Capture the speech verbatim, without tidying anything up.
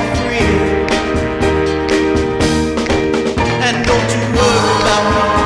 for free. And don't you worry about me.